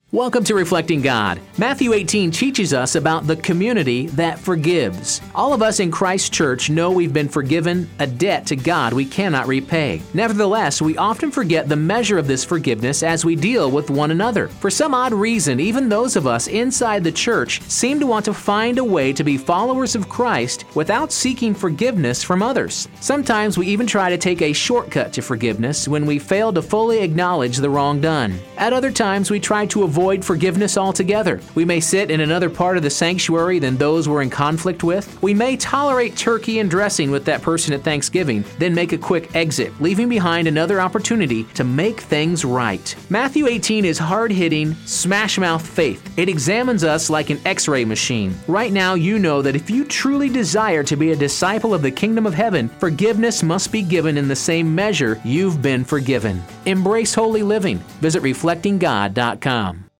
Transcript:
Welcome to Reflecting God. Matthew 18 teaches us about the community that forgives. All of us in Christ Church know we've been forgiven a debt to God we cannot repay. Nevertheless, we often forget the measure of this forgiveness as we deal with one another. For some odd reason, even those of us inside the church seem to want to find a way to be followers of Christ without seeking forgiveness from others. Sometimes we even try to take a shortcut to forgiveness when we fail to fully acknowledge the wrong done. At other times, we try to avoid forgiveness altogether. We may sit in another part of the sanctuary than those we're in conflict with. We may tolerate turkey and dressing with that person at Thanksgiving, then make a quick exit, leaving behind another opportunity to make things right. Matthew 18 is hard-hitting, smash-mouth faith. It examines us like an X-ray machine. Right now, you know that if you truly desire to be a disciple of the kingdom of heaven, forgiveness must be given in the same measure you've been forgiven. Embrace holy living. Visit reflectinggod.com.